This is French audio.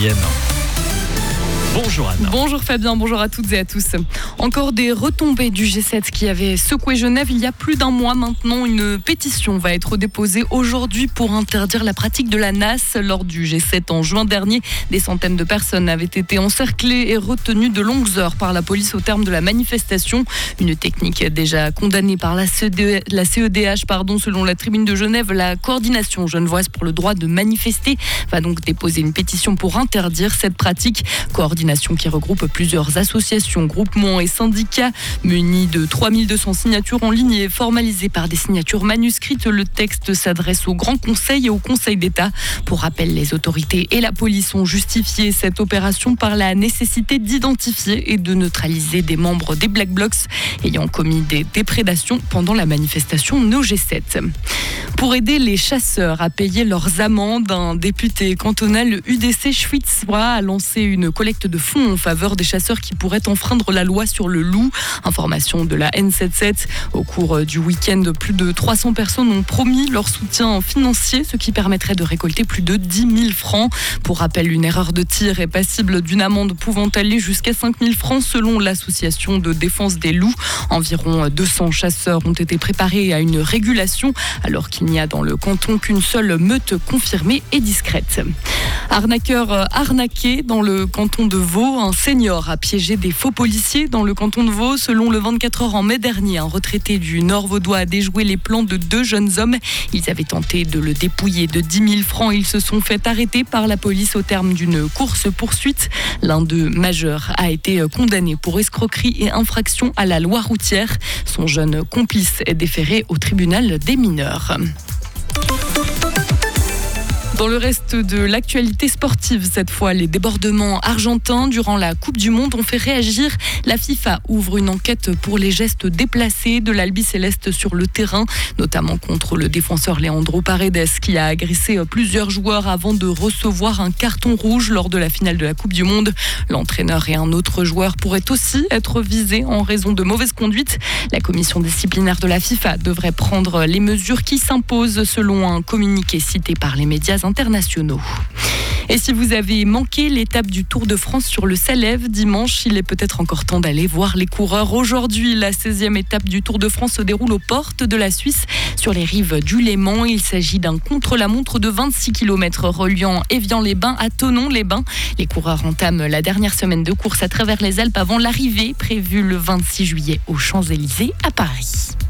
italienne. Bonjour Anne. Bonjour Fabien, bonjour à toutes et à tous. Encore des retombées du G7 qui avait secoué Genève il y a plus d'un mois maintenant. Une pétition va être déposée aujourd'hui pour interdire la pratique de la nasse. Lors du G7 en juin dernier, des centaines de personnes avaient été encerclées et retenues de longues heures par la police au terme de la manifestation. Une technique déjà condamnée par la CEDH, selon la Tribune de Genève. La coordination genevoise pour le droit de manifester va donc déposer une pétition pour interdire cette pratique. Coordination qui regroupe plusieurs associations, groupements et syndicats. Munis de 3200 signatures en ligne et formalisées par des signatures manuscrites, le texte s'adresse au Grand Conseil et au Conseil d'État. Pour rappel, les autorités et la police ont justifié cette opération par la nécessité d'identifier et de neutraliser des membres des Black Blocs ayant commis des déprédations pendant la manifestation No G7. Pour aider les chasseurs à payer leurs amendes, un député cantonal UDC Schwyz-Bras a lancé une collecte de fonds en faveur des chasseurs qui pourraient enfreindre la loi sur le loup. Information de la N77. Au cours du week-end, plus de 300 personnes ont promis leur soutien financier, ce qui permettrait de récolter plus de 10 000 francs. Pour rappel, une erreur de tir est passible d'une amende pouvant aller jusqu'à 5 000 francs selon l'association de défense des loups. Environ 200 chasseurs ont été préparés à une régulation alors qu'il n'y a dans le canton qu'une seule meute confirmée et discrète. Arnaqueur arnaqué dans le canton de Vaud. Un senior a piégé des faux policiers dans le canton de Vaud. Selon le 24 heures en mai dernier, un retraité du Nord vaudois a déjoué les plans de 2 jeunes hommes. Ils avaient tenté de le dépouiller de 10 000 francs. Ils se sont fait arrêter par la police au terme d'une course-poursuite. L'un d'eux, majeur, a été condamné pour escroquerie et infraction à la loi routière. Son jeune complice est déféré au tribunal des mineurs. Dans le reste de l'actualité sportive, cette fois, les débordements argentins durant la Coupe du Monde ont fait réagir. La FIFA ouvre une enquête pour les gestes déplacés de l'Albiceleste sur le terrain, notamment contre le défenseur Leandro Paredes qui a agressé plusieurs joueurs avant de recevoir un carton rouge lors de la finale de la Coupe du Monde. L'entraîneur et un autre joueur pourraient aussi être visés en raison de mauvaise conduite. La commission disciplinaire de la FIFA devrait prendre les mesures qui s'imposent selon un communiqué cité par les médias internationaux. Et si vous avez manqué l'étape du Tour de France sur le Salève dimanche, il est peut-être encore temps d'aller voir les coureurs. Aujourd'hui, la 16e étape du Tour de France se déroule aux portes de la Suisse, sur les rives du Léman. Il s'agit d'un contre-la-montre de 26 km reliant Évian-les-Bains à Thonon-les-Bains. Les coureurs entament la dernière semaine de course à travers les Alpes avant l'arrivée prévue le 26 juillet aux Champs-Élysées à Paris.